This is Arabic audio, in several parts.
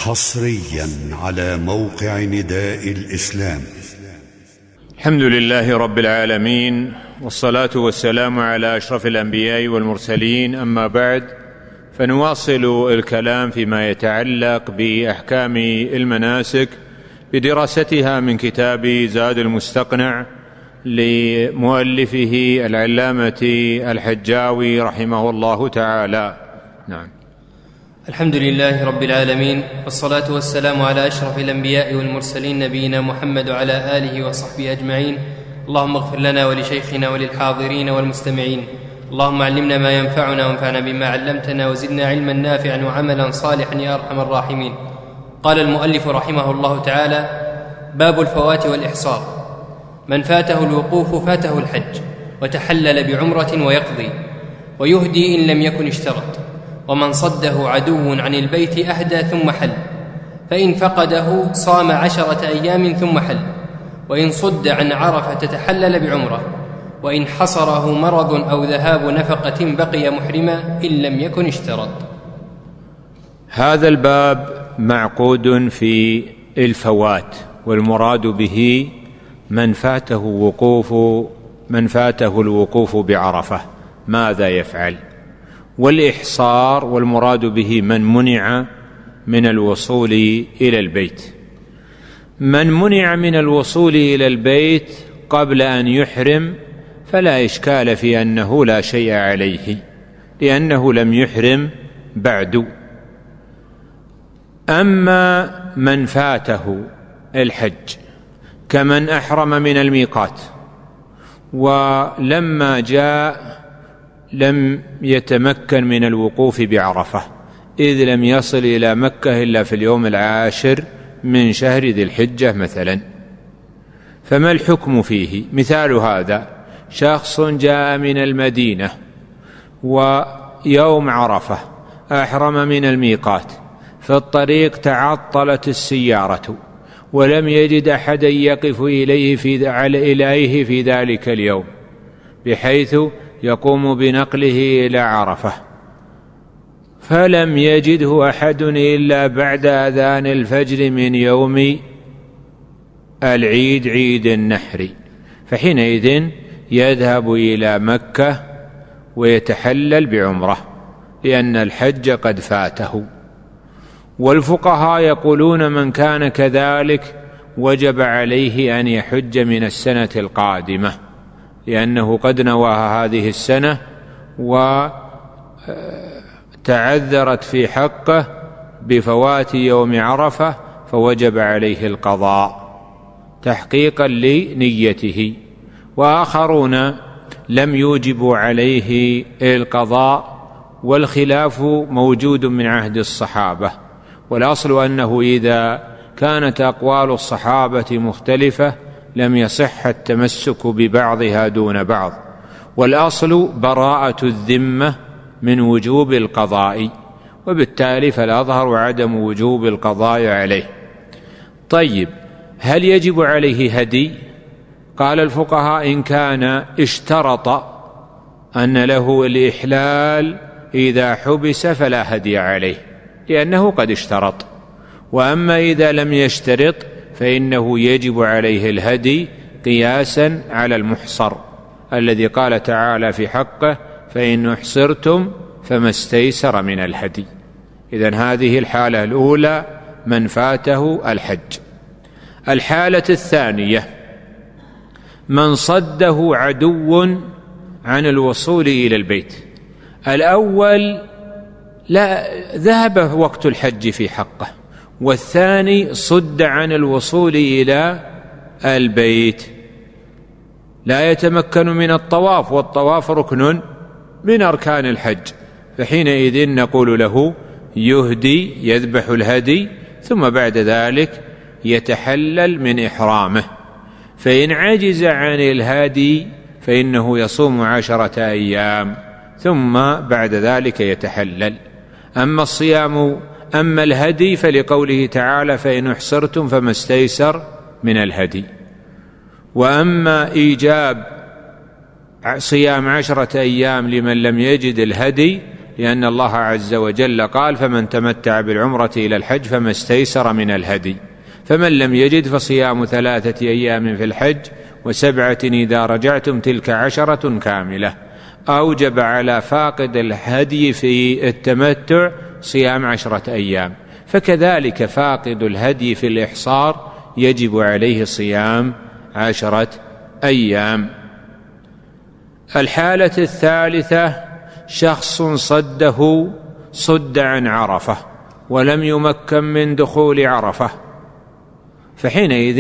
حصريا على موقع نداء الإسلام. الحمد لله رب العالمين، والصلاة والسلام على أشرف الأنبياء والمرسلين، أما بعد، فنواصل الكلام فيما يتعلق بأحكام المناسك بدراستها من كتاب زاد المستقنع لمؤلفه العلامة الحجاوي رحمه الله تعالى. نعم. الحمد لله رب العالمين، والصلاة والسلام على أشرف الأنبياء والمرسلين، نبينا محمد وعلى آله وصحبه أجمعين. اللهم اغفر لنا ولشيخنا وللحاضرين والمستمعين. اللهم علمنا ما ينفعنا وانفعنا بما علمتنا، وزدنا علما نافعا وعملا صالحا يا أرحم الراحمين. قال المؤلف رحمه الله تعالى: باب الفوات والإحصار. من فاته الوقوف فاته الحج، وتحلل بعمرة ويقضي، ويهدي إن لم يكن اشترط. ومن صده عدو عن البيت أهدى ثم حل، فإن فقده صام 10 أيام ثم حل. وإن صد عن عرفة تحلل بعمرة، وإن حصره مرض أو ذهاب نفقة بقي محرما إن لم يكن اشترط. هذا الباب معقود في الفوات، والمراد به من فاته الوقوف بعرفة ماذا يفعل، والإحصار والمراد به من منع من الوصول إلى البيت. من منع من الوصول إلى البيت قبل أن يحرم فلا إشكال في أنه لا شيء عليه، لأنه لم يحرم بعد. أما من فاته الحج كمن أحرم من الميقات ولما جاء لم يتمكن من الوقوف بعرفة، إذ لم يصل إلى مكة إلا في اليوم 10 من شهر ذي الحجة مثلا، فما الحكم فيه؟ مثال هذا: شخص جاء من المدينة ويوم عرفة أحرم من الميقات، في الطريق تعطلت السيارة ولم يجد أحدا يقف إليه في ذلك اليوم بحيث يقوم بنقله إلى عرفة، فلم يجده أحد إلا بعد أذان الفجر من يوم العيد، عيد النحر، فحينئذ يذهب إلى مكة ويتحلل بعمرة، لأن الحج قد فاته. والفقهاء يقولون من كان كذلك وجب عليه أن يحج من السنة القادمة، لأنه قد نواها هذه السنة وتعذرت في حقه بفوات يوم عرفة، فوجب عليه القضاء تحقيقا لنيته. وآخرون لم يوجبوا عليه القضاء، والخلاف موجود من عهد الصحابة، والأصل أنه إذا كانت أقوال الصحابة مختلفة لم يصح التمسك ببعضها دون بعض، والأصل براءة الذمة من وجوب القضاء، وبالتالي فالأظهر عدم وجوب القضاء عليه. طيب، هل يجب عليه هدي؟ قال الفقهاء: إن كان اشترط أن له الإحلال إذا حبس فلا هدي عليه، لأنه قد اشترط. وأما إذا لم يشترط فإنه يجب عليه الهدي قياسا على المحصر الذي قال تعالى في حقه: فإن أحصرتم فما استيسر من الهدي. إذن هذه الحالة الأولى من فاته الحج. الحالة الثانية من صده عدو عن الوصول إلى البيت. الأول لا ذهب وقت الحج في حقه، والثاني صد عن الوصول إلى البيت، لا يتمكن من الطواف، والطواف ركن من أركان الحج، فحينئذ نقول له يهدي، يذبح الهدي، ثم بعد ذلك يتحلل من إحرامه. فإن عجز عن الهدي فإنه يصوم 10 أيام ثم بعد ذلك يتحلل. أما الهدي فلقوله تعالى: فإن أحصرتم فما استيسر من الهدي. وأما إيجاب صيام 10 أيام لمن لم يجد الهدي لأن الله عز وجل قال: فمن تمتع بالعمرة إلى الحج فما استيسر من الهدي، فمن لم يجد فصيام 3 أيام في الحج و7 إذا رجعتم تلك 10 كاملة. أوجب على فاقد الهدي في التمتع صيام 10 أيام، فكذلك فاقد الهدي في الإحصار يجب عليه صيام 10 أيام. الحالة الثالثة: شخص صد عن عرفة ولم يمكن من دخول عرفة، فحينئذ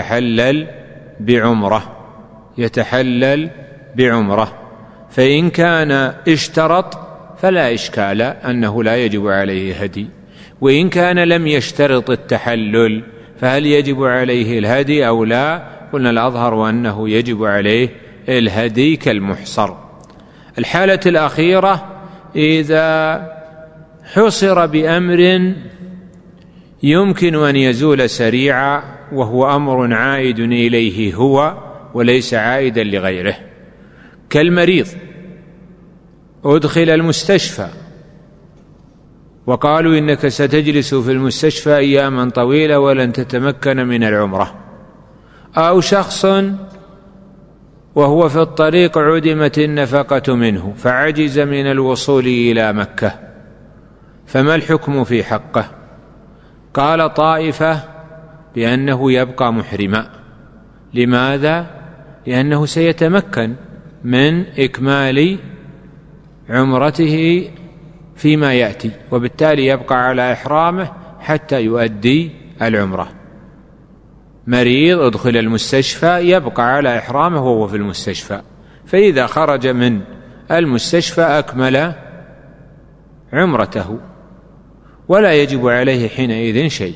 يتحلل بعمرة. فإن كان اشترط فلا إشكال أنه لا يجب عليه هدي، وإن كان لم يشترط التحلل فهل يجب عليه الهدي أو لا؟ قلنا الأظهر أنه يجب عليه الهدي كالمحصر. الحالة الأخيرة: إذا حصر بأمر يمكن أن يزول سريعا وهو أمر عائد إليه هو وليس عائدا لغيره، كالمريض أدخل المستشفى وقالوا: إنك ستجلس في المستشفى أياما طويلة ولن تتمكن من العمرة. أو شخص وهو في الطريق عدمت النفقة منه فعجز من الوصول إلى مكة، فما الحكم في حقه؟ قال طائفة بأنه يبقى محرما. لماذا؟ لأنه سيتمكن من إكمال عمرته فيما يأتي، وبالتالي يبقى على إحرامه حتى يؤدي العمرة. مريض أدخل المستشفى يبقى على إحرامه وهو في المستشفى، فإذا خرج من المستشفى أكمل عمرته ولا يجب عليه حينئذ شيء.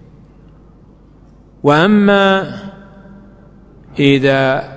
وأما إذا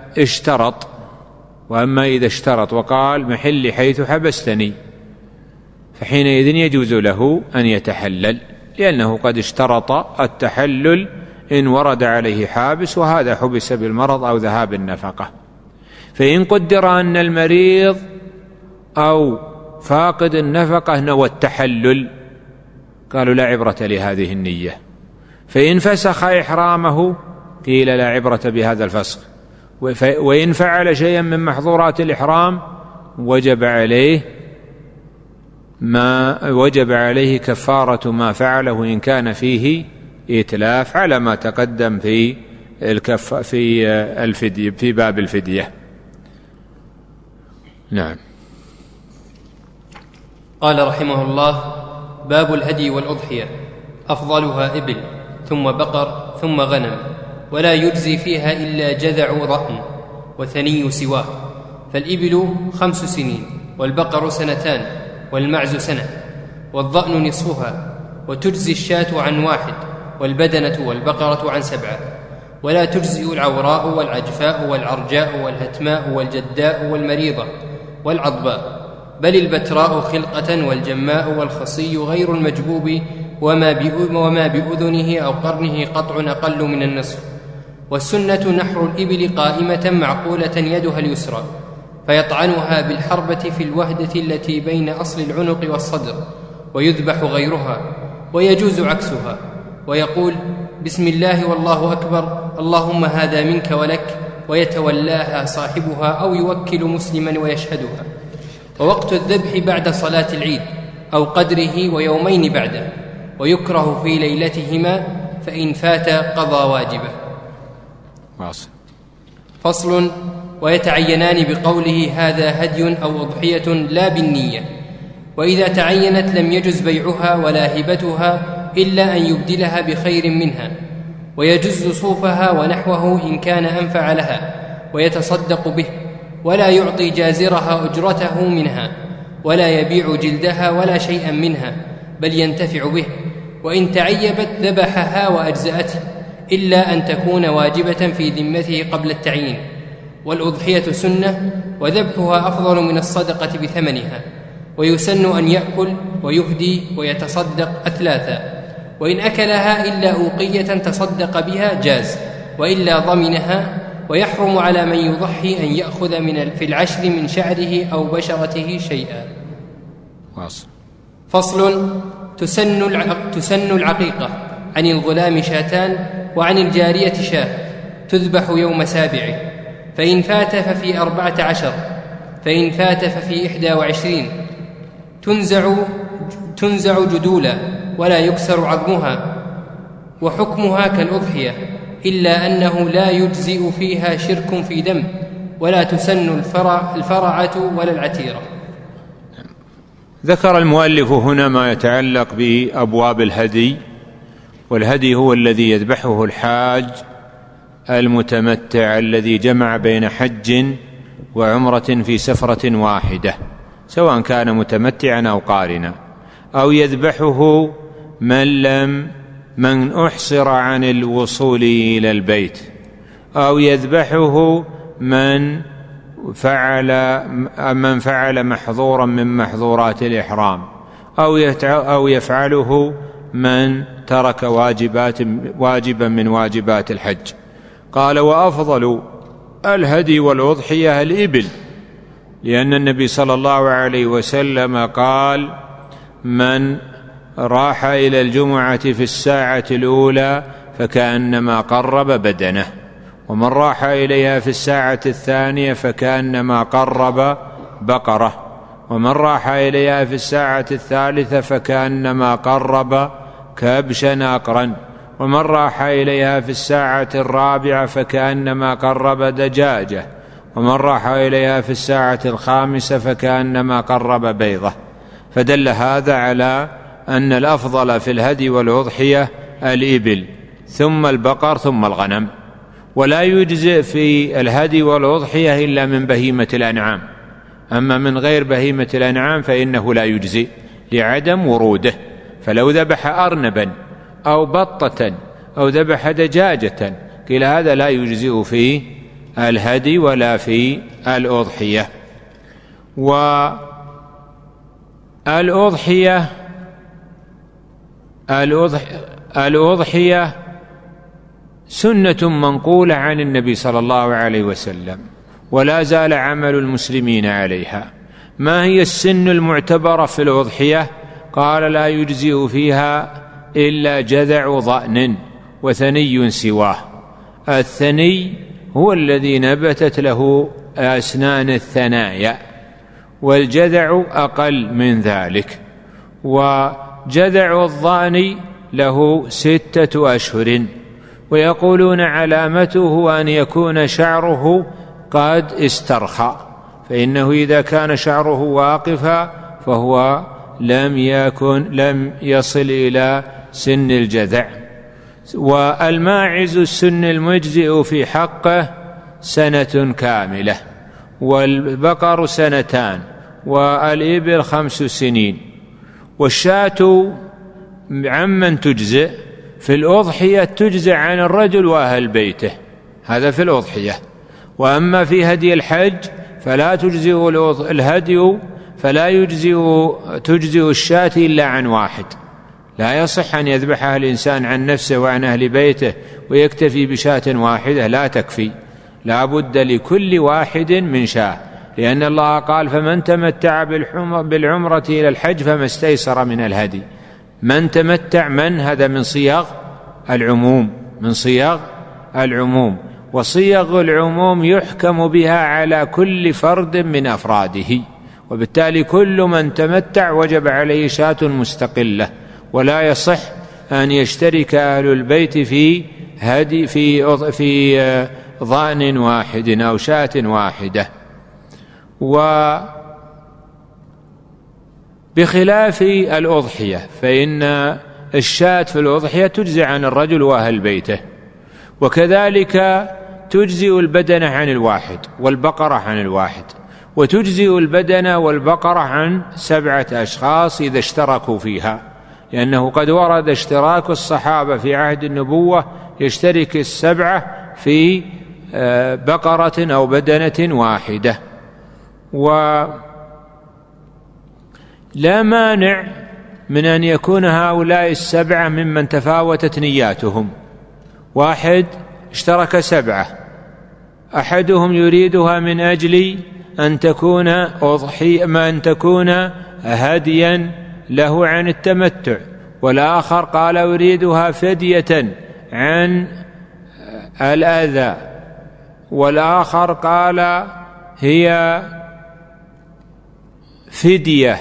اشترط وقال: محلي حيث حبستني، فحينئذ يجوز له أن يتحلل، لأنه قد اشترط التحلل إن ورد عليه حابس، وهذا حبس بالمرض أو ذهاب النفقة. فإن قدر أن المريض أو فاقد النفقة نوى التحلل قالوا: لا عبرة لهذه النية. فإن فسخ إحرامه قيل: لا عبرة بهذا الفسخ. وإن فعل شيئا من محظورات الإحرام وجب عليه كفارة ما فعله إن كان فيه إتلاف، على ما تقدم في الفدية في باب الفدية. نعم. قال رحمه الله: باب الهدي والأضحية. أفضلها إبل، ثم بقر، ثم غنم، ولا يجزي فيها إلا جذع ضأن وثني سواه. فالإبل 5 سنين، والبقر 2 سنين، والمعز 1 سنة، والضأن نصفها، وتجزي الشاة عن 1، والبدنة والبقرة عن 7. ولا تجزئ العوراء والعجفاء والعرجاء والهتماء والجداء والمريضة والعضباء، بل البتراء خلقة والجماء والخصي غير المجبوب، وما بأذنه أو قرنه قطع أقل من النصف. والسنة نحر الإبل قائمة معقولة يدها اليسرى، فيطعنها بالحربة في الوهدة التي بين أصل العنق والصدر، ويذبح غيرها، ويجوز عكسها، ويقول: بسم الله والله أكبر، اللهم هذا منك ولك، ويتولاها صاحبها أو يوكل مسلما ويشهدها. ووقت الذبح بعد صلاة العيد أو قدره ويومين بعده، ويكره في ليلتهما، فإن فات قضى واجبه. فصل: ويتعينان بقوله هذا هدي أو أضحية لا بالنية. وإذا تعينت لم يجز بيعها ولا هبتها إلا أن يبدلها بخير منها، ويجز صوفها ونحوه إن كان أنفع لها، ويتصدق به، ولا يعطي جازرها أجرته منها، ولا يبيع جلدها ولا شيئا منها، بل ينتفع به. وإن تعيبت ذبحها وأجزأته، إلا أن تكون واجبة في ذمته قبل التعيين. والأضحية سنة، وذبحها أفضل من الصدقة بثمنها. ويسن أن يأكل ويهدي ويتصدق أثلاثا، وإن أكلها إلا أوقية تصدق بها جاز، وإلا ضمنها. ويحرم على من يضحي أن يأخذ في العشر من شعره أو بشرته شيئا. فصل. تسن العقيقة عن الغلام شاتان وعن الجارية شاة تذبح يوم 7، فإن فات ففي 14، فإن فات ففي 21. تنزع جدولا ولا يكسر عظمها، وحكمها كالأضحية، إلا أنه لا يجزئ فيها شرك في دم، ولا تسن الفرعة ولا العتيرة. ذكر المؤلف هنا ما يتعلق بأبواب الهدي، والهدي هو الذي يذبحه الحاج المتمتع الذي جمع بين حج وعمرة في سفرة واحدة، سواء كان متمتعا أو قارنا، أو يذبحه من أحصر عن الوصول إلى البيت، أو يذبحه من فعل محظورا من محظورات الإحرام، أو يفعله من ترك واجبا من واجبات الحج. قال: وأفضل الهدي والأضحية الإبل، لأن النبي صلى الله عليه وسلم قال: من راح إلى الجمعة في الساعة الأولى فكأنما قرب بدنه، ومن راح إليها في الساعة الثانية فكأنما قرب بقرة، ومن راح إليها في الساعة الثالثة فكأنما قرب كبشا أقرا، ومن راح إليها في الساعة الرابعة فكأنما قرب دجاجة، ومن راح إليها في الساعة الخامسة فكأنما قرب بيضة. فدل هذا على أن الأفضل في الهدي والأضحية الإبل، ثم البقر، ثم الغنم. ولا يجزئ في الهدي والأضحية إلا من بهيمة الأنعام، أما من غير بهيمة الأنعام فإنه لا يجزئ لعدم وروده. فلو ذبح أرنبا أو بطة أو ذبح دجاجة قيل هذا لا يجزئ في الهدي ولا في الأضحية. الأضحية سنة منقولة عن النبي صلى الله عليه وسلم، ولا زال عمل المسلمين عليها. ما هي السن المعتبرة في الأضحية؟ قال: لا يجزئ فيها إلا جذع ضأن وثني سواه. الثني هو الذي نبتت له أسنان الثنايا، والجذع أقل من ذلك، وجذع الضأن له 6 أشهر. ويقولون علامته أن يكون شعره قد استرخى، فإنه إذا كان شعره واقفا فهو لم يصل إلى سن الجذع. والماعز السن المجزئ في حقه 1 سنة كاملة، والبقر 2 سنين، والإبل 5 سنين. والشاة عمن تجزئ في الأضحية تجزئ عن الرجل وأهل بيته، هذا في الأضحية. وأما في هدي الحج فلا تجزئ الهدي، فلا تجزئ الشاة إلا عن واحد. لا يصح أن يذبحها الإنسان عن نفسه وعن أهل بيته ويكتفي بشاة واحدة، لا تكفي، لا بد لكل واحد من شاة، لأن الله قال: فمن تمتع بالعمرة إلى الحج فما استيسر من الهدي. من تمتع، من هذا من صيغ العموم، وصيغ العموم يحكم بها على كل فرد من أفراده، وبالتالي كل من تمتع وجب عليه شاة مستقلة، ولا يصح أن يشترك أهل البيت في ضأن واحد أو شاة واحدة. بخلاف الأضحية فإن الشاة في الأضحية تجزي عن الرجل وأهل بيته، وكذلك تجزئ البدنة عن الواحد والبقرة عن الواحد، وتجزئ البدنة والبقرة عن 7 أشخاص إذا اشتركوا فيها، لأنه قد ورد اشتراك الصحابة في عهد النبوة، يشترك 7 في بقرة أو بدنة واحدة. ولا مانع من أن يكون هؤلاء 7 ممن تفاوتت نياتهم، واحد اشترك 7، أحدهم يريدها من أجل أن تكون هديا له عن التمتع، والآخر قال أريدها فدية عن الأذى، والآخر قال هي فدية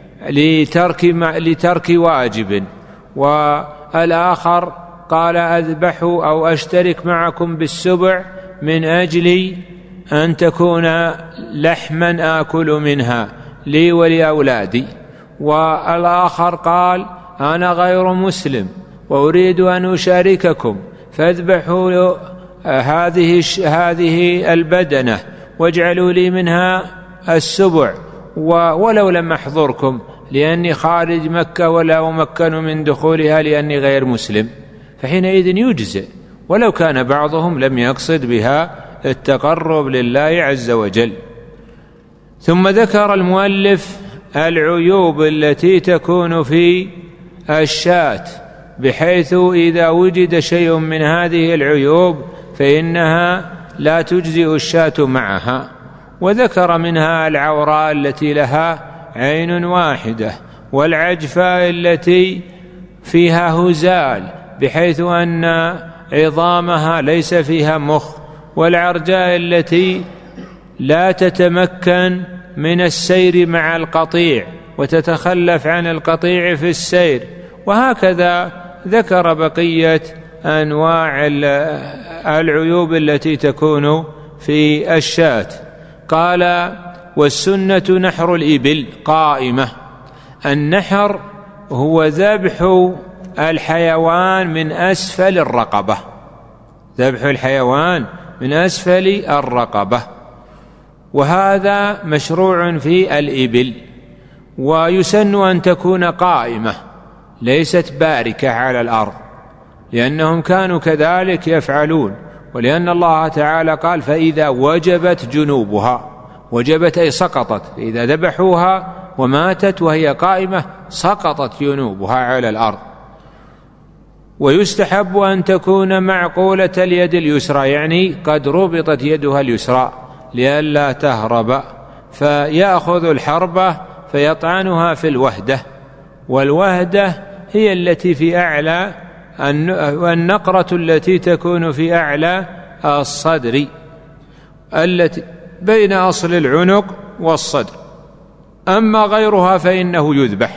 لترك واجب، والآخر قال أذبح أو أشترك معكم بالسبع من أجل أن تكون لحما آكل منها لي ولأولادي، والآخر قال أنا غير مسلم وأريد أن أشارككم فاذبحوا هذه البدنة واجعلوا لي منها السبع ولو لم أحضركم لأني خارج مكة ولا أمكن من دخولها لأني غير مسلم، فحينئذ يجزئ ولو كان بعضهم لم يقصد بها التقرب لله عز وجل. ثم ذكر المؤلف العيوب التي تكون في الشاة، بحيث إذا وجد شيء من هذه العيوب فإنها لا تجزئ الشاة معها، وذكر منها العوراء التي لها عين واحدة، والعجفاء التي فيها هزال بحيث أن عظامها ليس فيها مخ، والعرجاء التي لا تتمكن من السير مع القطيع وتتخلف عن القطيع في السير، وهكذا ذكر بقية أنواع العيوب التي تكون في الشاة. قال والسنة نحر الإبل قائمة. النحر هو ذبح الحيوان من أسفل الرقبة، ذبح الحيوان من أسفل الرقبة، وهذا مشروع في الإبل، ويسن أن تكون قائمة ليست باركة على الأرض، لأنهم كانوا كذلك يفعلون، ولأن الله تعالى قال فإذا وجبت جنوبها، وجبت أي سقطت، إذا ذبحوها وماتت وهي قائمة سقطت جنوبها على الأرض. ويستحب أن تكون معقولة اليد اليسرى، يعني قد ربطت يدها اليسرى لئلا تهرب، فيأخذ الحربة فيطعنها في الوهدة، والوهدة هي التي في أعلى والنقرة التي تكون في أعلى الصدر التي بين أصل العنق والصدر. أما غيرها فإنه يذبح،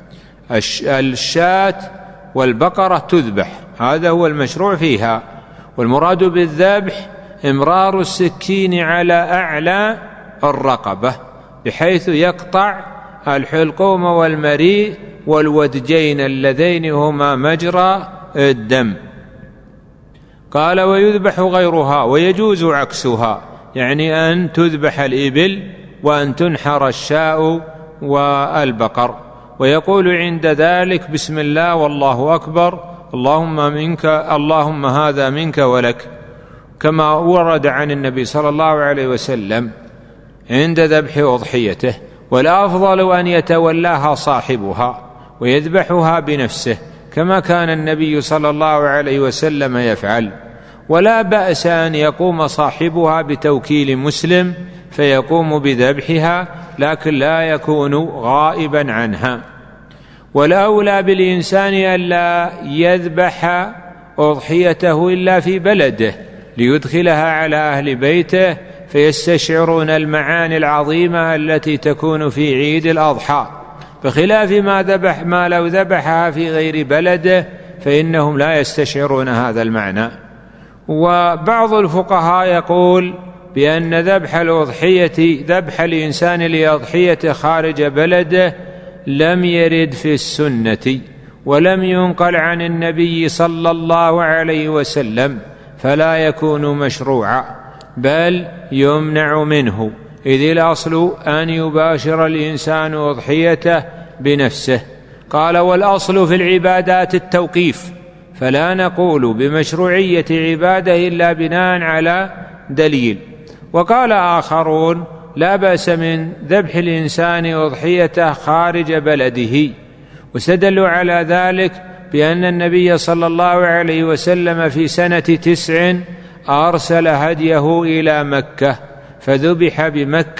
الشاة والبقرة تذبح، هذا هو المشروع فيها. والمراد بالذبح إمرار السكين على أعلى الرقبة بحيث يقطع الحلقوم والمريء والودجين اللذين هما مجرى الدم. قال ويذبح غيرها، ويجوز عكسها، يعني أن تذبح الإبل وأن تنحر الشاء والبقر، ويقول عند ذلك بسم الله والله أكبر اللهم هذا منك ولك، كما ورد عن النبي صلى الله عليه وسلم عند ذبح أضحيته. والأفضل أن يتولاها صاحبها ويذبحها بنفسه كما كان النبي صلى الله عليه وسلم يفعل، ولا بأس أن يقوم صاحبها بتوكيل مسلم فيقوم بذبحها، لكن لا يكون غائبا عنها. والأولى بالإنسان ألا يذبح أضحيته إلا في بلده ليدخلها على أهل بيته فيستشعرون المعاني العظيمة التي تكون في عيد الأضحى، بخلاف ما لو ذبحها في غير بلده فإنهم لا يستشعرون هذا المعنى. وبعض الفقهاء يقول بأن ذبح الإنسان لأضحيته خارج بلده لم يرد في السنة ولم ينقل عن النبي صلى الله عليه وسلم، فلا يكون مشروعا بل يمنع منه، إذ الأصل أن يباشر الإنسان أضحيته بنفسه. قال والأصل في العبادات التوقيف، فلا نقول بمشروعية عبادة إلا بناء على دليل. وقال آخرون لا بأس من ذبح الإنسان أضحيته خارج بلده، واستدلوا على ذلك بأن النبي صلى الله عليه وسلم في سنة 9 أرسل هديه إلى مكة فذبح بمكة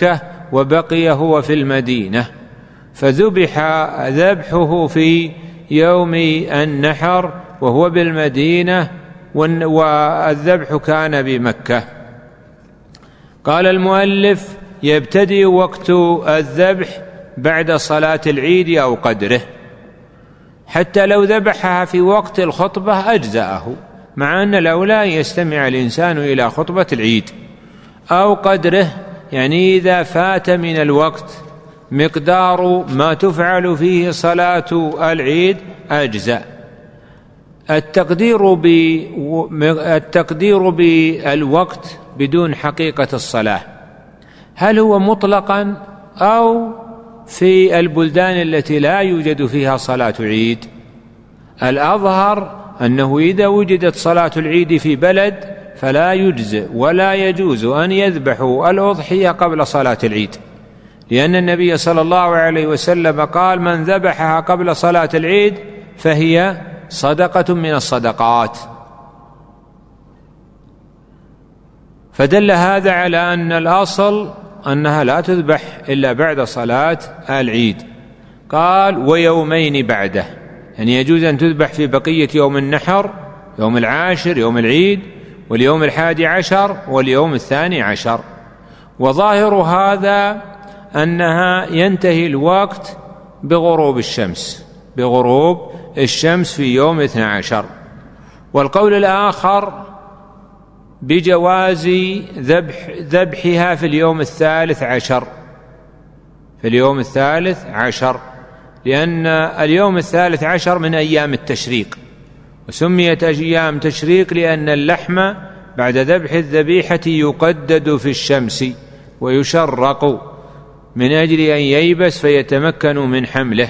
وبقي هو في المدينة، فذبح ذبحه في يوم النحر وهو بالمدينة، والذبح كان بمكة. قال المؤلف: يبتدئ وقت الذبح بعد صلاة العيد أو قدره، حتى لو ذبحها في وقت الخطبة أجزأه، مع أن الأولى يستمع الإنسان إلى خطبة العيد، أو قدره يعني إذا فات من الوقت مقدار ما تفعل فيه صلاة العيد أجزأ. التقدير بالوقت بدون حقيقة الصلاة هل هو مطلقا أو في البلدان التي لا يوجد فيها صلاة عيد؟ الأظهر أنه إذا وجدت صلاة العيد في بلد فلا يجزئ ولا يجوز أن يذبحوا الأضحية قبل صلاة العيد، لأن النبي صلى الله عليه وسلم قال: من ذبحها قبل صلاة العيد فهي صدقة من الصدقات. فدل هذا على أن الأصل أنها لا تذبح إلا بعد صلاة العيد. قال: ويومين بعده، يعني يجوز أن تذبح في بقية يوم النحر، يوم العاشر، يوم العيد، واليوم 11 واليوم 12. وظاهر هذا أنها ينتهي الوقت بغروب الشمس في يوم 12. والقول الآخر بجواز ذبحها في اليوم 13، لأن اليوم 13 من أيام التشريق، وسميت أيام تشريق لأن اللحم بعد ذبح الذبيحة يقدد في الشمس ويشرق من أجل أن ييبس فيتمكن من حمله.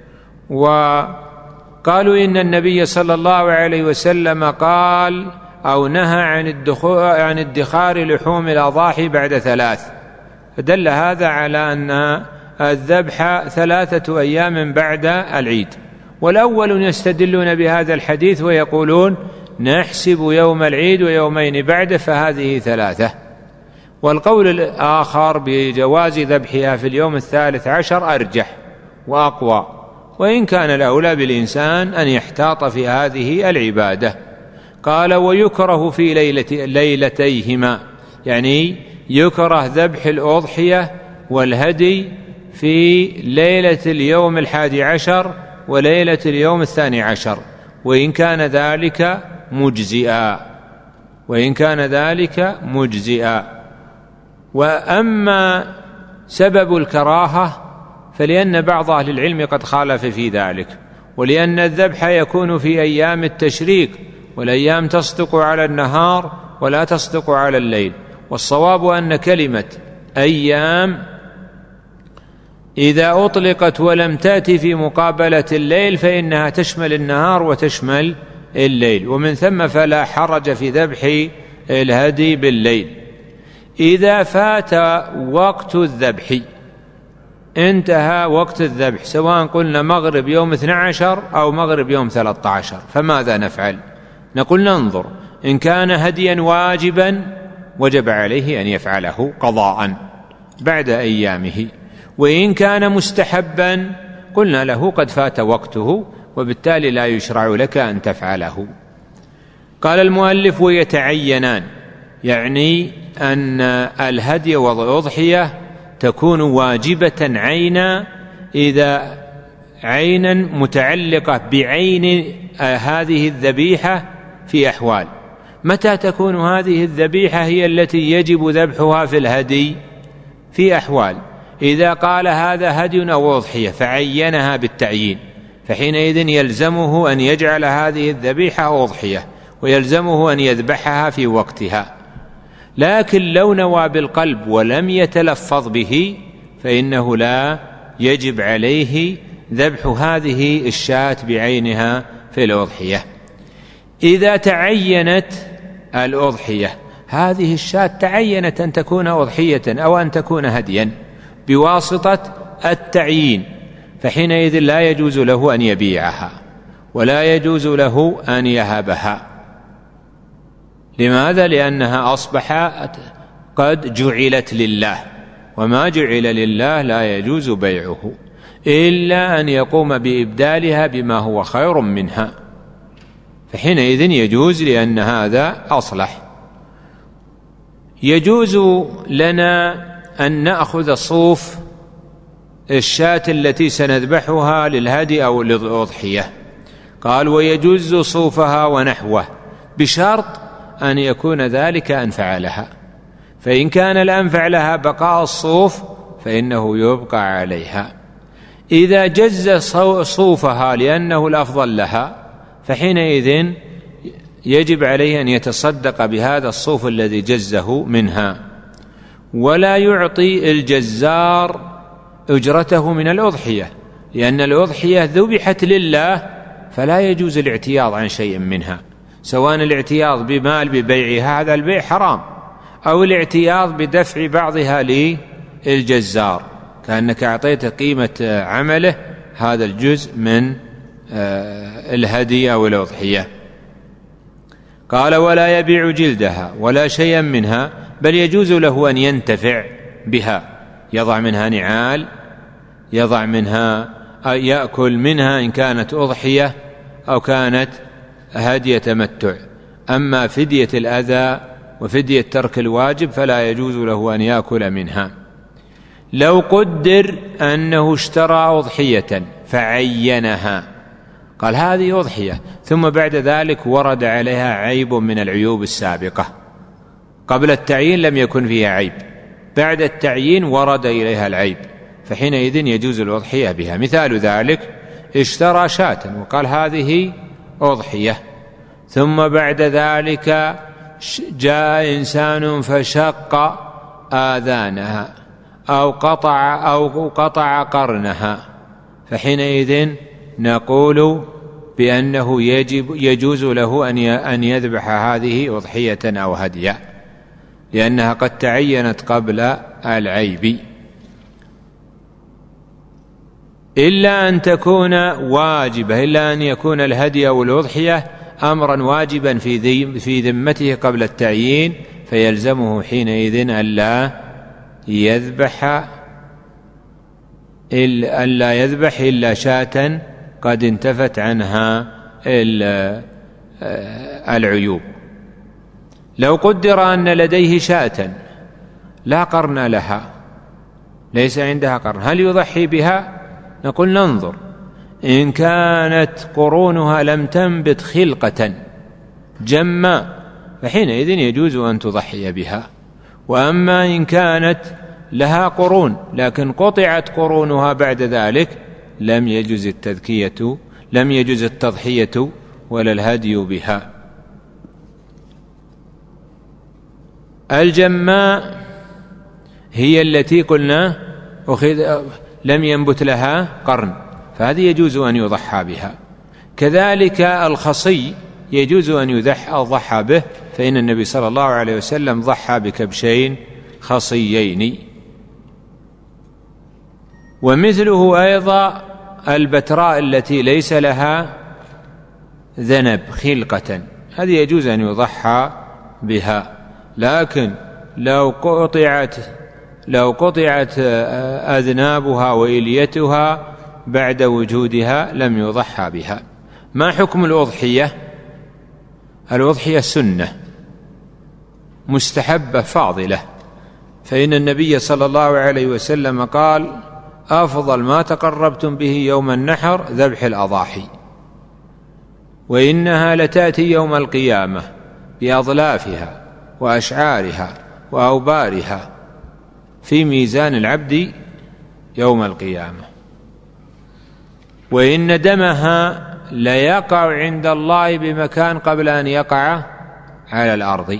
وقالوا إن النبي صلى الله عليه وسلم قال أو نهى عن ادخار لحوم الأضاحي بعد 3، فدل هذا على أن الذبح 3 أيام بعد العيد. والأول يستدلون بهذا الحديث ويقولون: نحسب يوم العيد ويومين بعده، فهذه 3. والقول الآخر بجواز ذبحها في اليوم 13 أرجح وأقوى، وإن كان الأولى بالإنسان أن يحتاط في هذه العبادة. قال: ويكره في ليلتيهما، يعني يكره ذبح الأضحية والهدي في ليلة اليوم 11 وليلة اليوم 12، وإن كان ذلك مجزئا. وأما سبب الكراهة فلأن بعض أهل العلم قد خالف في ذلك، ولأن الذبح يكون في أيام التشريق، والأيام تصدق على النهار ولا تصدق على الليل. والصواب أن كلمة أيام إذا أطلقت ولم تأتي في مقابلة الليل فإنها تشمل النهار وتشمل الليل، ومن ثم فلا حرج في ذبح الهدي بالليل. إذا فات وقت الذبح، انتهى وقت الذبح، سواء قلنا مغرب يوم 12 أو مغرب يوم 13، فماذا نفعل؟ نقول: ننظر، إن كان هديا واجبا وجب عليه أن يفعله قضاء بعد أيامه، وإن كان مستحبا قلنا له قد فات وقته وبالتالي لا يشرع لك أن تفعله. قال المؤلف: ويتعينان، يعني أن الهدي والأضحية تكون واجبة عينا، إذا عينا متعلقة بعين هذه الذبيحة في أحوال. متى تكون هذه الذبيحة هي التي يجب ذبحها في الهدي؟ في أحوال: إذا قال هذا هدي أو أضحية فعينها بالتعيين، فحينئذ يلزمه أن يجعل هذه الذبيحة أضحية، ويلزمه أن يذبحها في وقتها. لكن لو نوى بالقلب ولم يتلفظ به فإنه لا يجب عليه ذبح هذه الشاة بعينها في الأضحية. إذا تعينت الأضحية، هذه الشاة تعينت أن تكون أضحية أو أن تكون هديا بواسطة التعيين، فحينئذ لا يجوز له أن يبيعها ولا يجوز له أن يهبها. لماذا؟ لأنها أصبحت قد جعلت لله، وما جعل لله لا يجوز بيعه إلا أن يقوم بإبدالها بما هو خير منها، فحينئذ يجوز لأن هذا أصلح. يجوز لنا أن نأخذ صوف الشاة التي سنذبحها للهدي أو للأضحية، قال ويجوز صوفها ونحوه بشرط أن يكون ذلك أنفع لها، فإن كان الأنفع لها بقاء الصوف فإنه يبقى عليها. إذا جز صوفها لأنه الأفضل لها فحينئذ يجب عليه أن يتصدق بهذا الصوف الذي جزه منها، ولا يعطي الجزار أجرته من الأضحية، لأن الأضحية ذبحت لله فلا يجوز الاعتياض عن شيء منها، سواء الاعتياض بمال ببيعها هذا البيع حرام، أو الاعتياض بدفع بعضها للجزار كأنك أعطيت قيمة عمله هذا الجزء من الهدي أو الأضحية. قال ولا يبيع جلدها ولا شيئا منها، بل يجوز له أن ينتفع بها، يضع منها نعال، يضع منها يأكل منها إن كانت أضحية أو كانت هدي تمتع. أما فدية الأذى وفدية ترك الواجب فلا يجوز له أن يأكل منها. لو قدر أنه اشترى أضحية فعينها، قال هذه أضحية، ثم بعد ذلك ورد عليها عيب من العيوب السابقة، قبل التعيين لم يكن فيها عيب، بعد التعيين ورد إليها العيب، فحينئذ يجوز الأضحية بها. مثال ذلك اشترى شاة وقال هذه أضحية، ثم بعد ذلك جاء إنسان فشق آذانها أو قطع قرنها، فحينئذ نقول بأنه يجوز له أن يذبح هذه أضحية أو هدية، لأنها قد تعينت قبل العيب، إلا أن تكون واجبة، إلا أن يكون الهدي أو الأضحية أمرا واجبا في ذمته قبل التعيين، فيلزمه حينئذ ألا يذبح إلا شاة قد انتفت عنها العيوب. لو قدر أن لديه شاة لا قرن لها، ليس عندها قرن، هل يضحي بها؟ نقول ننظر، إن كانت قرونها لم تنبت خلقة جماء فحينئذ يجوز أن تضحي بها، وأما إن كانت لها قرون لكن قطعت قرونها بعد ذلك لم يجوز التضحية ولا الهدي بها. الجماء هي التي قلنا لم ينبت لها قرن، فهذه يجوز أن يضحى بها. كذلك الخصي يجوز أن يضحى به، فإن النبي صلى الله عليه وسلم ضحى بكبشين خصيين. ومثله أيضا البتراء التي ليس لها ذنب خلقة، هذه يجوز أن يضحى بها، لكن لو قطعت أذنابها وإليتها بعد وجودها لم يضحى بها. ما حكم الأضحية؟ الأضحية سنة مستحبة فاضلة، فإن النبي صلى الله عليه وسلم قال أفضل ما تقربتم به يوم النحر ذبح الأضاحي، وإنها لتأتي يوم القيامة بأضلافها وأشعارها وأوبارها في ميزان العبد يوم القيامة، وإن دمها ليقع عند الله بمكان قبل أن يقع على الأرض.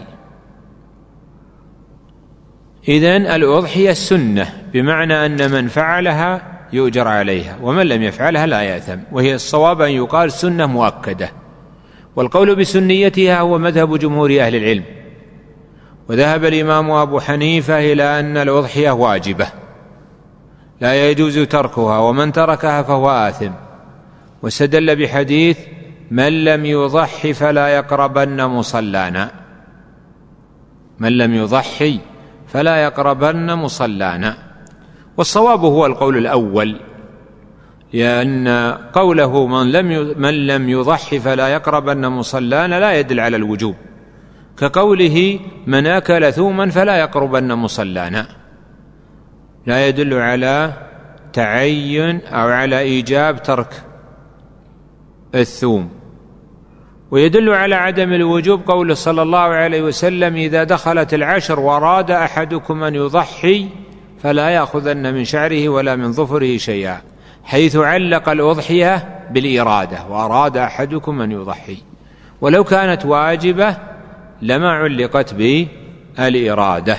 إذن الأضحية السنة، بمعنى أن من فعلها يؤجر عليها ومن لم يفعلها لا يأثم، وهي الصواب أن يقال سنة مؤكدة، والقول بسنيتها هو مذهب جمهور أهل العلم. وذهب الإمام أبو حنيفة إلى أن الأضحية واجبة لا يجوز تركها، ومن تركها فهو آثم، واستدل بحديث من لم يضحي فلا يقربن مصلانا، من لم يضحي فلا يقربن مصلانا. والصواب هو القول الأول، لأن قوله من لم يضحي فلا يقربن مصلانا لا يدل على الوجوب، كقوله من أكل ثوما فلا يقربن مصلانا، لا يدل على تعين أو على إيجاب ترك الثوم. ويدل على عدم الوجوب قول صلى الله عليه وسلم إذا دخلت العشر وأراد أحدكم أن يضحي فلا يأخذن من شعره ولا من ظفره شيئا، حيث علق الأضحية بالإرادة، وأراد أحدكم أن يضحي، ولو كانت واجبة لما علقت بالإرادة.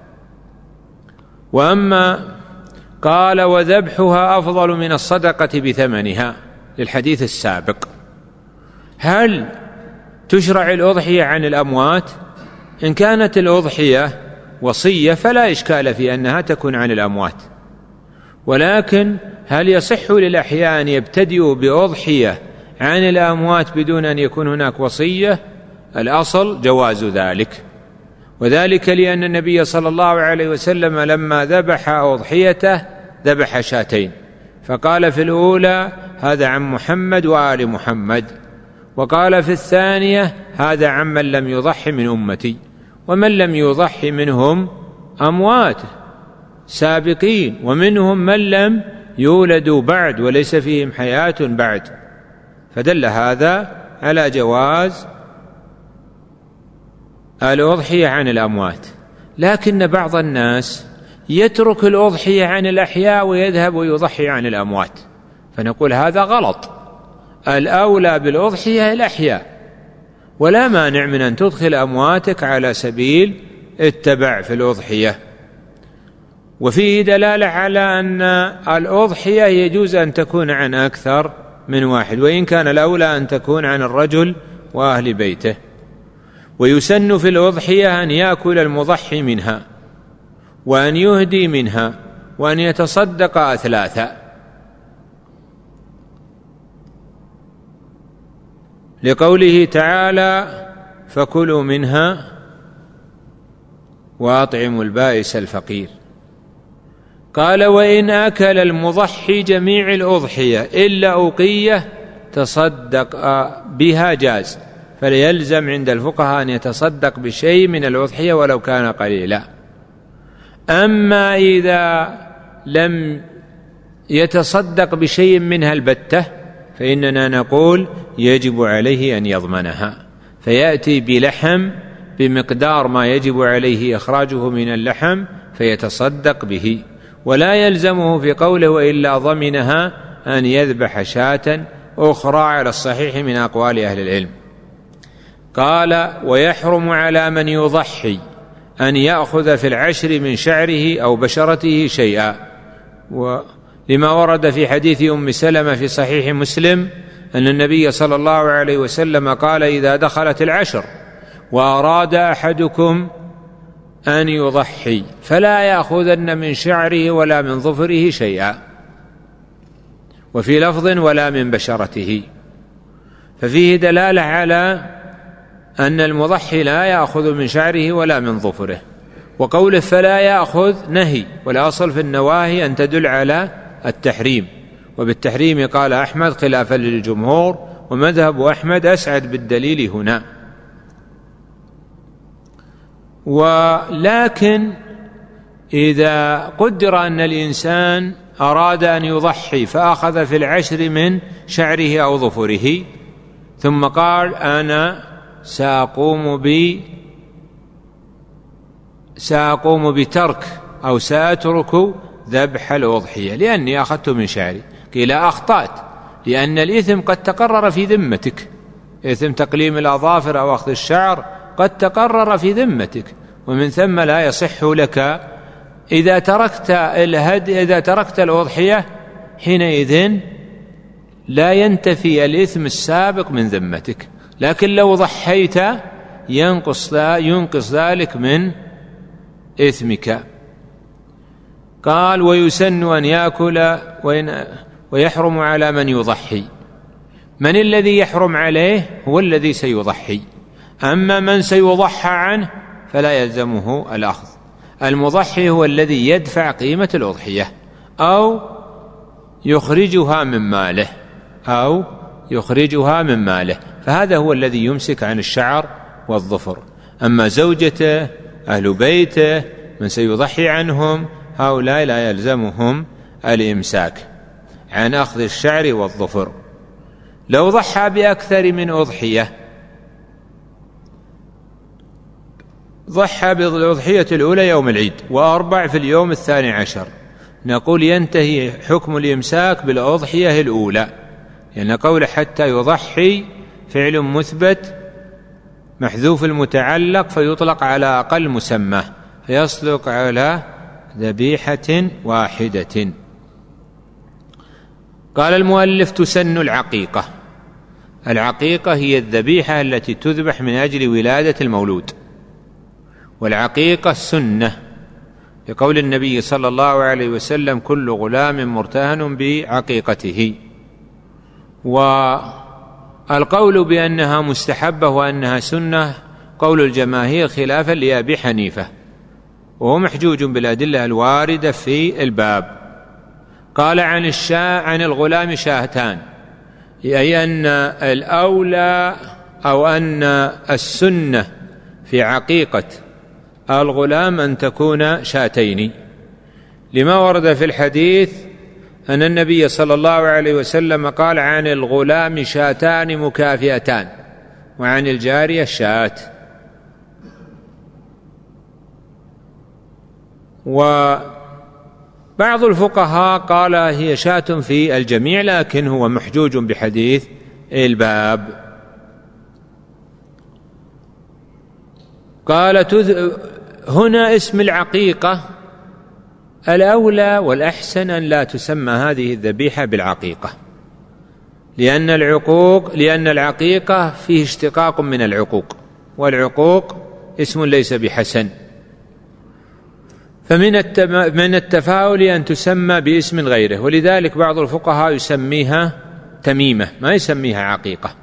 وأما قال وذبحها أفضل من الصدقة بثمنها للحديث السابق، هل تشرع الأضحية عن الأموات؟ إن كانت الأضحية وصية فلا إشكال في أنها تكون عن الأموات، ولكن هل يصح للأحياء أن يبتدئوا بأضحية عن الأموات بدون أن يكون هناك وصية؟ الأصل جواز ذلك، وذلك لأن النبي صلى الله عليه وسلم لما ذبح أضحيته ذبح شاتين، فقال في الأولى هذا عن محمد وآل محمد، وقال في الثانية هذا عن من لم يضحي من أمتي، ومن لم يضحي منهم أموات سابقين، ومنهم من لم يولدوا بعد وليس فيهم حياة بعد، فدل هذا على جواز الأضحية عن الأموات. لكن بعض الناس يترك الأضحية عن الأحياء ويذهب ويضحي عن الأموات، فنقول هذا غلط، الأولى بالأضحية الأحياء، ولا مانع من أن تدخل أمواتك على سبيل التبع في الأضحية. وفيه دلالة على أن الأضحية يجوز أن تكون عن أكثر من واحد، وإن كان الأولى أن تكون عن الرجل وأهل بيته. ويسن في الأضحية أن يأكل المضحي منها، وأن يهدي منها، وأن يتصدق أثلاثا، لقوله تعالى فكلوا منها وأطعموا البائس الفقير. قال وإن أكل المضحي جميع الأضحية إلا أوقية تصدق بها جاز، فليلزم عند الفقهاء أن يتصدق بشيء من الأضحية ولو كان قليلا. أما إذا لم يتصدق بشيء منها البتة فإننا نقول يجب عليه أن يضمنها، فيأتي بلحم بمقدار ما يجب عليه إخراجه من اللحم فيتصدق به، ولا يلزمه في قوله وإلا ضمنها أن يذبح شاة أخرى على الصحيح من أقوال أهل العلم. قال ويحرم على من يضحي أن يأخذ في العشر من شعره أو بشرته شيئا، لما ورد في حديث أم سلمة في صحيح مسلم أن النبي صلى الله عليه وسلم قال إذا دخلت العشر وأراد أحدكم أن يضحي فلا يأخذن من شعره ولا من ظفره شيئا، وفي لفظ ولا من بشرته، ففيه دلالة على أن المضحي لا يأخذ من شعره ولا من ظفره. وقوله فلا يأخذ نهي، والأصل في النواهي أن تدل على التحريم، وبالتحريم قال أحمد خلافا للجمهور، ومذهب أحمد أسعد بالدليل هنا. ولكن إذا قدر أن الإنسان أراد أن يضحي فأخذ في العشر من شعره أو ظفره ثم قال أنا سأقوم بترك أو سأترك ذبح الأضحية لأني أخذت من شعري، قيل أخطأت، لأن الإثم قد تقرر في ذمتك، إثم تقليم الأظافر أو أخذ الشعر قد تقرر في ذمتك، ومن ثم لا يصح لك إذا تركت الأضحية حينئذ لا ينتفي الإثم السابق من ذمتك، لكن لو ضحيت ينقص ذلك من إثمك. قال ويسن أن يأكل ويحرم على من يضحي. من الذي يحرم عليه؟ هو الذي سيضحي، أما من سيضحى عنه فلا يلزمه الأخذ. المضحي هو الذي يدفع قيمة الأضحية أو يخرجها من ماله فهذا هو الذي يمسك عن الشعر والظفر. أما زوجته، أهل بيته، من سيضحي عنهم، هؤلاء لا يلزمهم الإمساك عن أخذ الشعر والظفر. لو ضحى بأكثر من أضحية، ضحى بالأضحية الأولى يوم العيد و4 في اليوم 12، نقول ينتهي حكم الإمساك بالأضحية الأولى، لأن قول حتى يضحي فعل مثبت محذوف المتعلق فيطلق على أقل مسمى، فيصدق على ذبيحة واحدة. قال المؤلف: تسن العقيقة. العقيقة هي الذبيحة التي تذبح من أجل ولادة المولود، والعقيقة سنة لقول النبي صلى الله عليه وسلم: كل غلام مرتهن بعقيقته. والقول بأنها مستحبة وأنها سنة قول الجماهير خلافا لأبي حنيفة، وهو محجوج بالأدلة الواردة في الباب. قال عن الغلام شاتان، أي أن الأولى أو أن السنة في عقيقة الغلام أن تكون شاتين، لما ورد في الحديث أن النبي صلى الله عليه وسلم قال: عن الغلام شاتان مكافئتان، وعن الجارية شات. وبعض الفقهاء قال هي شات في الجميع، لكن هو محجوج بحديث الباب. قال هنا اسم العقيقة الأولى والأحسن أن لا تسمى هذه الذبيحة بالعقيقة، لأن العقيقة فيه اشتقاق من العقوق، والعقوق اسم ليس بحسن، فمن التفاؤل أن تسمى باسم غيره، ولذلك بعض الفقهاء يسميها تميمة ما يسميها عقيقة.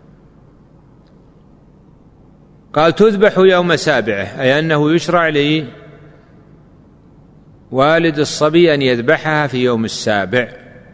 قال تذبح يوم سابعه، أي أنه يشرع لوالد الصبي أن يذبحها في يوم السابع،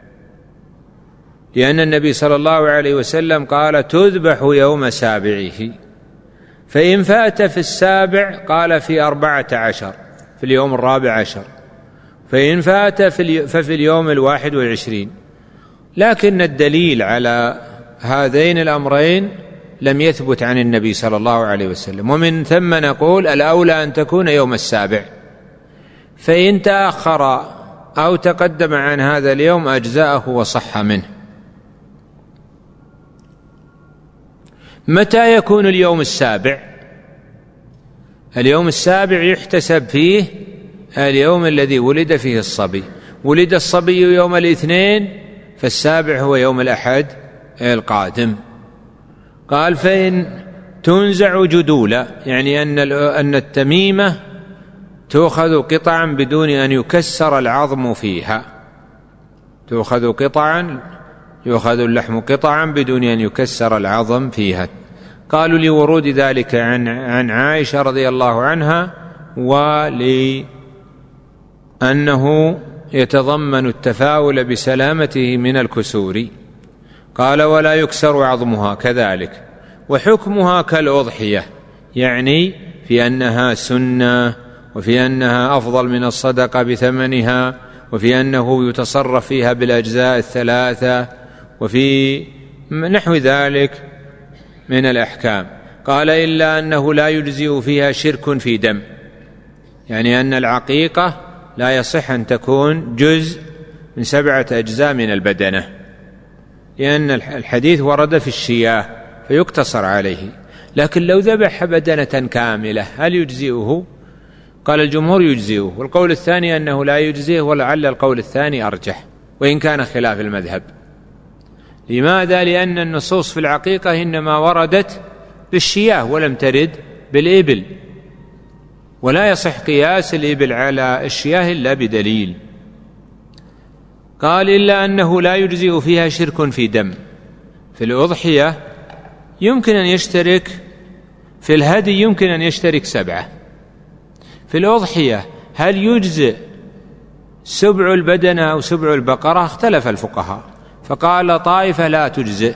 لأن النبي صلى الله عليه وسلم قال تذبح يوم سابعه، فإن فات في السابع قال في 14 في اليوم 14، فإن فات ففي اليوم 21. لكن الدليل على هذين الأمرين لم يثبت عن النبي صلى الله عليه وسلم، ومن ثم نقول الأولى أن تكون يوم السابع، فإن تأخر أو تقدم عن هذا اليوم أجزاءه وصح منه. متى يكون اليوم السابع؟ اليوم السابع يحتسب فيه اليوم الذي ولد فيه الصبي. ولد الصبي يوم الاثنين، فالسابع هو يوم الأحد القادم. قال فإن تنزع جدولا، يعني أن التميمة تؤخذ قطعا بدون أن يكسر العظم فيها، تؤخذ قطعا، يؤخذ اللحم قطعا بدون أن يكسر العظم فيها. قالوا لورود ذلك عن عائشة رضي الله عنها، ولأنه يتضمن التفاؤل بسلامته من الكسور. قال ولا يكسر عظمها كذلك، وحكمها كالأضحية، يعني في أنها سنة، وفي أنها أفضل من الصدقة بثمنها، وفي أنه يتصرف فيها بالأجزاء الثلاثة، وفي نحو ذلك من الأحكام. قال إلا أنه لا يجزئ فيها شرك في دم، يعني أن العقيقة لا يصح أن تكون جزء من 7 أجزاء من البدنة، لأن الحديث ورد في الشياه فيقتصر عليه. لكن لو ذبح بدنة كاملة هل يجزئه؟ قال الجمهور يجزئه، والقول الثاني أنه لا يجزئه، ولعل القول الثاني أرجح وإن كان خلاف المذهب. لماذا؟ لأن النصوص في العقيقة إنما وردت بالشياه ولم ترد بالإبل، ولا يصح قياس الإبل على الشياه إلا بدليل. قال إلا أنه لا يجزئ فيها شرك في دم. في الأضحية يمكن أن يشترك، في الهدي يمكن أن يشترك 7، في الأضحية هل يجزئ سبع البدنة أو سبع البقرة؟ اختلف الفقهاء، فقال طائفة لا تجزئ،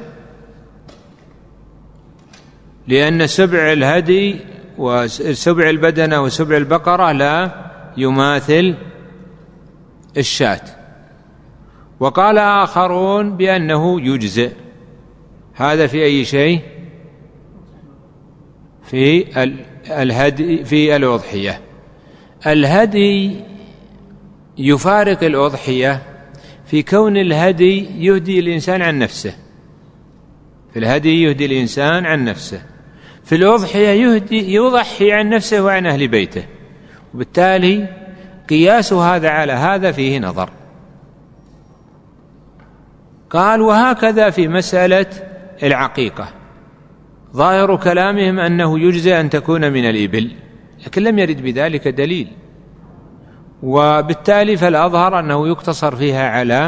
لأن سبع الهدي وسبع البدنة وسبع البقرة لا يماثل الشاة. وقال آخرون بأنه يجزئ. هذا في أي شيء؟ في الهدي، في الأضحية. الهدي يفارق الأضحية في كون الهدي يهدي الإنسان عن نفسه، في الهدي يهدي الإنسان عن نفسه، في الأضحية يضحي عن نفسه وعن أهل بيته، وبالتالي قياس هذا على هذا فيه نظر. قال وهكذا في مسألة العقيقة، ظاهر كلامهم أنه يجزى أن تكون من الإبل، لكن لم يرد بذلك دليل، وبالتالي فالأظهر أنه يقتصر فيها على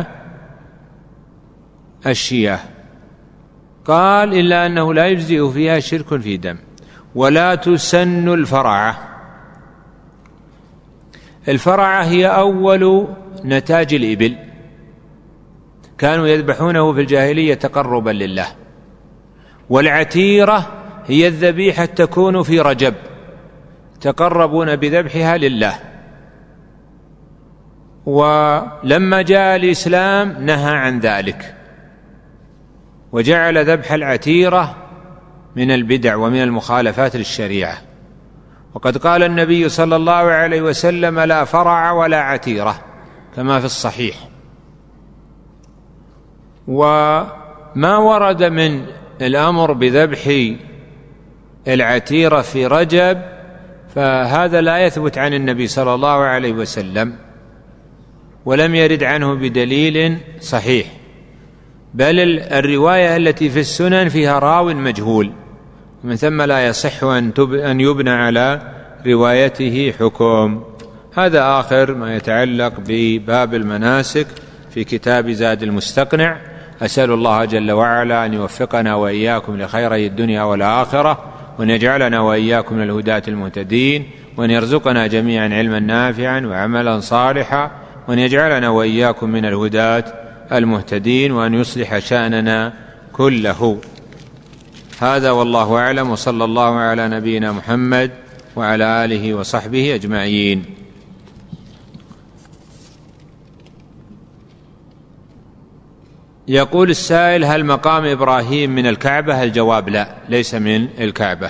الشياه. قال إلا أنه لا يجزئ فيها شرك في دم، ولا تسن الفرعة. الفرعة هي أول نتاج الإبل، كانوا يذبحونه في الجاهلية تقربا لله. والعتيرة هي الذبيحة تكون في رجب، تقربون بذبحها لله. ولما جاء الإسلام نهى عن ذلك، وجعل ذبح العتيرة من البدع ومن المخالفات للشريعة. وقد قال النبي صلى الله عليه وسلم لا فرع ولا عتيرة كما في الصحيح. وما ورد من الأمر بذبح العتيرة في رجب فهذا لا يثبت عن النبي صلى الله عليه وسلم، ولم يرد عنه بدليل صحيح، بل الرواية التي في السنن فيها راو مجهول، ومن ثم لا يصح أن يبنى على روايته حكم. هذا آخر ما يتعلق بباب المناسك في كتاب زاد المستقنع. أسأل الله جل وعلا أن يوفقنا وإياكم لخيري الدنيا والآخرة، وأن يجعلنا وإياكم من الهداة المهتدين، وأن يرزقنا جميعا علما نافعا وعملا صالحا، وأن يجعلنا وإياكم من الهداة المهتدين، وأن يصلح شأننا كله. هذا والله أعلم، وصلى الله على نبينا محمد وعلى آله وصحبه أجمعين. يقول السائل هل مقام إبراهيم من الكعبة؟ الجواب لا، ليس من الكعبة.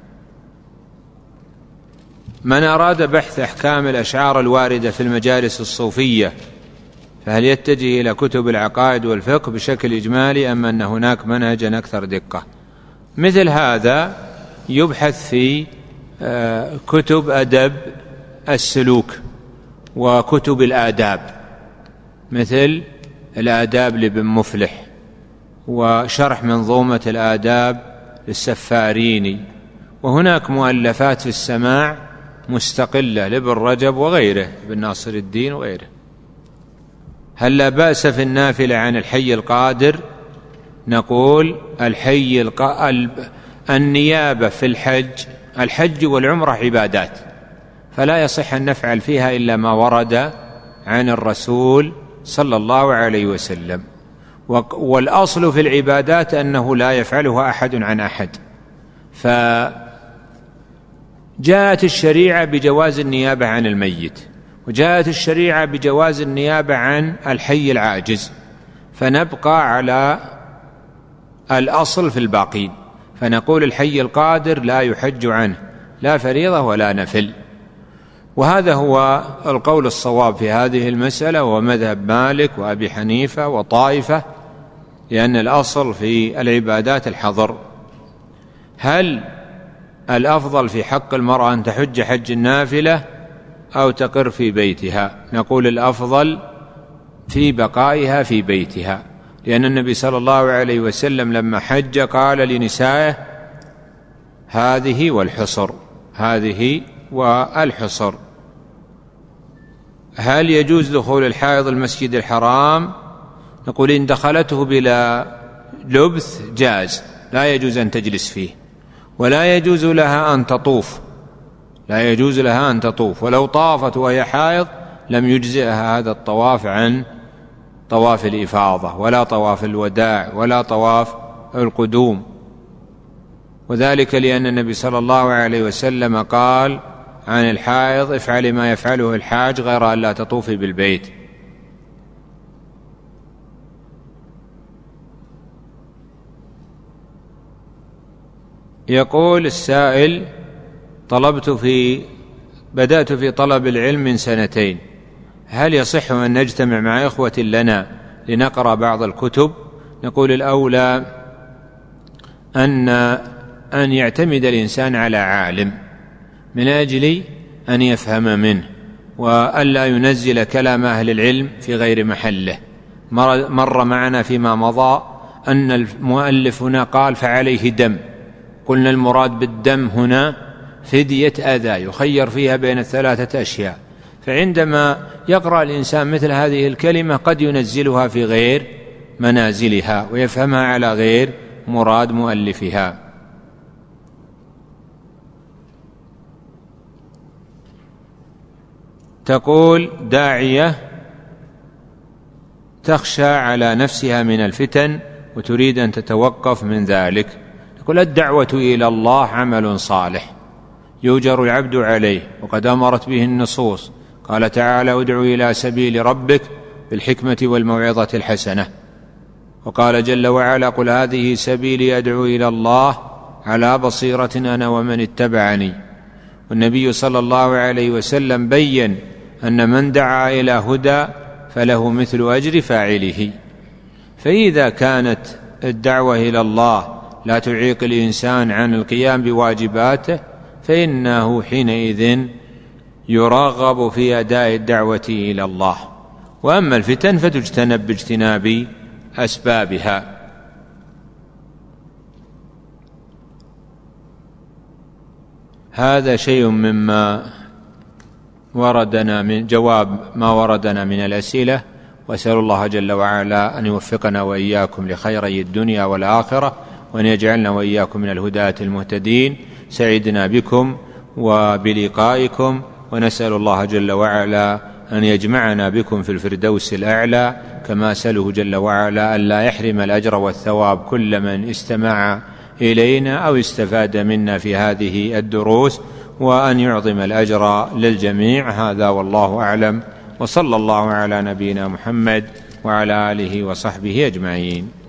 من أراد بحث أحكام الأشعار الواردة في المجالس الصوفية فهل يتجه إلى كتب العقائد والفقه بشكل إجمالي أم أن هناك منهجا أكثر دقة؟ مثل هذا يبحث في كتب أدب السلوك وكتب الآداب، مثل الآداب لابن مفلح، وشرح منظومة الآداب للسفاريني، وهناك مؤلفات في السماع مستقلة لابن رجب وغيره، ابن ناصر الدين وغيره. هل لا بأس في النافلة عن الحي القادر؟ نقول النيابة في الحج والعمرة عبادات، فلا يصح أن نفعل فيها إلا ما ورد عن الرسول صلى الله عليه وسلم. والأصل في العبادات أنه لا يفعلها أحد عن أحد، فجاءت الشريعة بجواز النيابة عن الميت، وجاءت الشريعة بجواز النيابة عن الحي العاجز، فنبقى على الأصل في الباقين، فنقول الحي القادر لا يحج عنه لا فريضة ولا نفل. وهذا هو القول الصواب في هذه المسألة، ومذهب مالك وأبي حنيفة وطائفة، لأن الأصل في العبادات الحظر. هل الأفضل في حق المرأة أن تحج حج النافلة أو تقر في بيتها؟ نقول الأفضل في بقائها في بيتها، لأن النبي صلى الله عليه وسلم لما حج قال لنسائه هذه والحصر، هذه والحصر. هل يجوز دخول الحائض المسجد الحرام؟ نقول إن دخلته بلا لبث جاز، لا يجوز أن تجلس فيه، ولا يجوز لها أن تطوف لا يجوز لها أن تطوف، ولو طافت وهي حائض لم يجزئها هذا الطواف عن طواف الإفاضة ولا طواف الوداع ولا طواف القدوم، وذلك لأن النبي صلى الله عليه وسلم قال عن الحائض: افعلي ما يفعله الحاج غير أن لا تطوفي بالبيت. يقول السائل: بدأت في طلب العلم من 2 سنين، هل يصح أن نجتمع مع إخوة لنا لنقرأ بعض الكتب؟ نقول الأولى أن يعتمد الإنسان على عالم من أجل أن يفهم منه، وألا ينزل كلام أهل العلم في غير محله. مر معنا فيما مضى أن المؤلف هنا قال: فعليه دم. قلنا المراد بالدم هنا فدية أذى، يخير فيها بين 3 أشياء، فعندما يقرأ الإنسان مثل هذه الكلمة قد ينزلها في غير منازلها ويفهمها على غير مراد مؤلفها. تقول داعية تخشى على نفسها من الفتن وتريد أن تتوقف من ذلك. تقول: الدعوة إلى الله عمل صالح يؤجر العبد عليه، وقد أمرت به النصوص. قال تعالى: ادع إلى سبيل ربك بالحكمة والموعظة الحسنة. وقال جل وعلا: قل هذه سبيلي أدعو إلى الله على بصيرة أنا ومن اتبعني. والنبي صلى الله عليه وسلم بين أن من دعا إلى هدى فله مثل أجر فاعله. فإذا كانت الدعوة إلى الله لا تعيق الإنسان عن القيام بواجباته فإنه حينئذ يرغب في أداء الدعوة إلى الله. وأما الفتن فتجتنب باجتناب أسبابها. هذا شيء مما وردنا من جواب ما وردنا من الأسئلة، وأسأل الله جل وعلا أن يوفقنا وإياكم لخيري الدنيا والآخرة، وأن يجعلنا وإياكم من الهداة المهتدين. سعدنا بكم وبلقائكم، ونسأل الله جل وعلا أن يجمعنا بكم في الفردوس الأعلى، كما أسأله جل وعلا أن لا يحرم الأجر والثواب كل من استمع إلينا أو استفاد منا في هذه الدروس، وأن يعظم الأجر للجميع. هذا والله أعلم، وصلى الله على نبينا محمد وعلى آله وصحبه أجمعين.